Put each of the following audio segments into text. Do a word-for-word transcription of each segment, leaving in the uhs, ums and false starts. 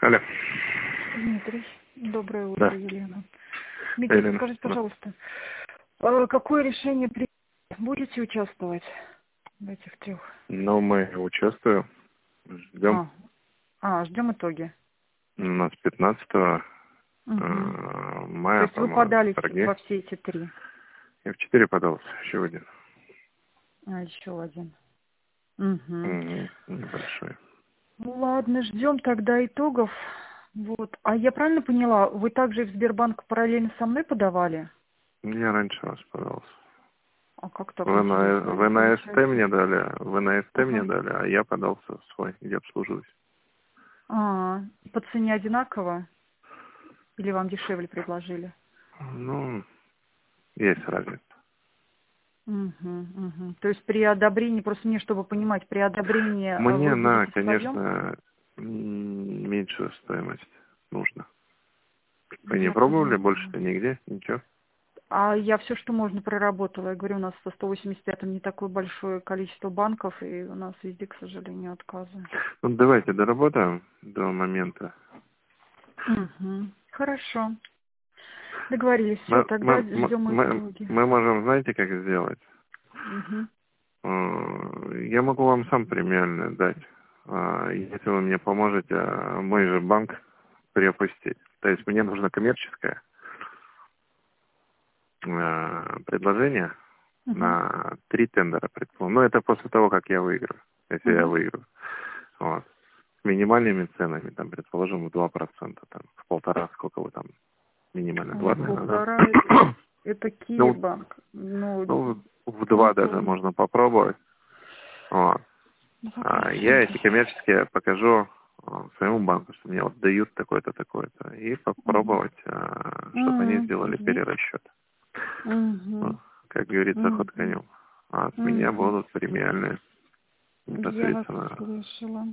Алло. Дмитрий, доброе утро, Да. Елена. Дмитрий, Елена. скажите, Да. пожалуйста, а какое решение при... будете участвовать в этих трех? Ну, мы участвуем. Ждем. А, а ждем итоги. У нас пятнадцатого Угу. То мая, есть вы по-моему, подались торги. во все эти три? Я в четыре подался, еще один. А, еще один. Угу. Угу. Небольшой. Ну ладно, ждем тогда итогов. Вот. А я правильно поняла, вы также в Сбербанк параллельно со мной подавали? Я раньше вас подался. А как так Вы на, интересно? вы на СТ Получается. мне дали, вы на СТ мне Ага. дали, а я подался в свой, где обслуживаюсь. А, по цене одинаково? Или вам дешевле предложили? Ну, есть разница. Угу, угу. То есть при одобрении, просто мне, чтобы понимать, при одобрении а, Мне вы на, будете в своем? конечно, м, меньшую стоимость нужно. Вы не Я пробовали больше-то поняла. нигде? Ничего? А я все, что можно, проработала. Я говорю, у нас со сто восемьдесят пятым не такое большое количество банков, и у нас везде, к сожалению, отказы. Ну, давайте доработаем до момента. Угу. Хорошо. Договорились. Все, Мы, тогда мы, мы, ждем мы итоги. мы можем, знаете, как сделать? Угу. Э, Я могу вам сам премиальное дать, а, если вы мне поможете а, мой же банк приопустить. То есть мне нужно коммерческое э, предложение Угу. на три тендера, предположим. Но это после того, как я выиграю, если я Угу. выиграю. Вот. С минимальными ценами, там, предположим, в два процента, там, в полтора, сколько вы там, минимально, два, Ой, наверное, полтора это, да? это Ну, Киевбанк. Ну, ну, в не два даже то. можно попробовать. Вот. два А я процента. эти коммерческие покажу а, своему банку, что мне вот дают такое-то, такое-то, и Угу. попробовать, а, чтобы они сделали Угу. перерасчет. Угу. Ну, как говорится, ход Угу. конем. А от меня Угу. будут премиальные Я вас непосредственно. услышала.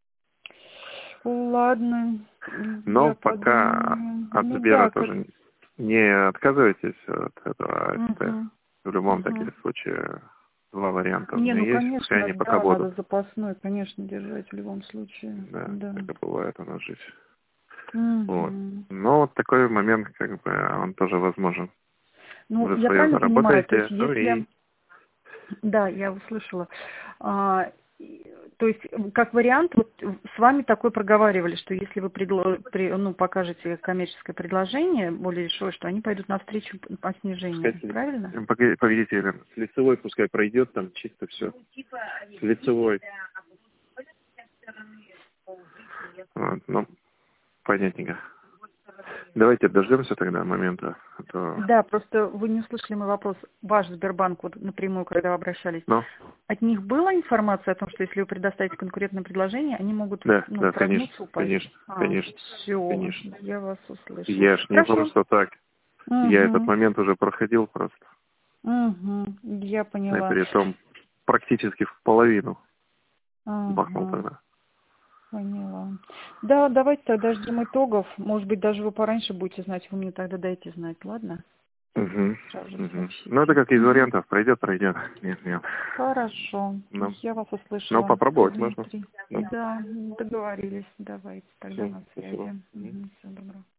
Ладно, Но я пока подумаю. от Ну Сбера да, как... тоже не отказывайтесь от этого АСТ. Угу. В любом Угу. таком случае два варианта у Не, меня ну есть, пускай конечно, они пока да, будут. надо запасной, конечно, держать в любом случае. Да, Да. так и бывает у нас жизнь. Вот. Угу. Но вот такой момент, как бы, он тоже возможен. Ну, Вы я свое правильно понимаю, то есть заработаете, ну и если... Да, я услышала. А, и- то есть, м, как вариант, вот с вами такое проговаривали, что если вы предло- при- ну, покажете коммерческое предложение более дешевое, что они пойдут навстречу п- по снижению, пускай, правильно? погоди- погодите, Елена, с лицевой пускай пройдет, там чисто все. С лицевой. Вот, ну, понятненько. Давайте дождемся тогда момента. А то... Да, просто вы не услышали мой вопрос. Ваш Сбербанк, вот напрямую, когда вы обращались, Ну, от них была информация о том, что если вы предоставите конкурентное предложение, они могут да, ну, да, конечно, прогнуться, упасть? конечно, А, конечно, все, конечно. я вас услышала. Я ж не Хорошо. просто так. Я этот Угу. момент уже проходил просто. Угу. Я И поняла. при том практически в половину бахнул Ага. тогда. Поняла. Да, давайте тогда ждем итогов. Может быть, даже вы пораньше будете знать, вы мне тогда дайте знать, ладно? Угу, Сразу же угу. Ну, это сообщите. как из Угу. вариантов. Пройдет, пройдет. Нет, нет. Хорошо. Ну, Я вас ну услышала, попробовать можно. Дмитрий. Ну, Да, договорились. Давайте тогда все, на спасибо. связи. Мгм. Угу. Всего доброго.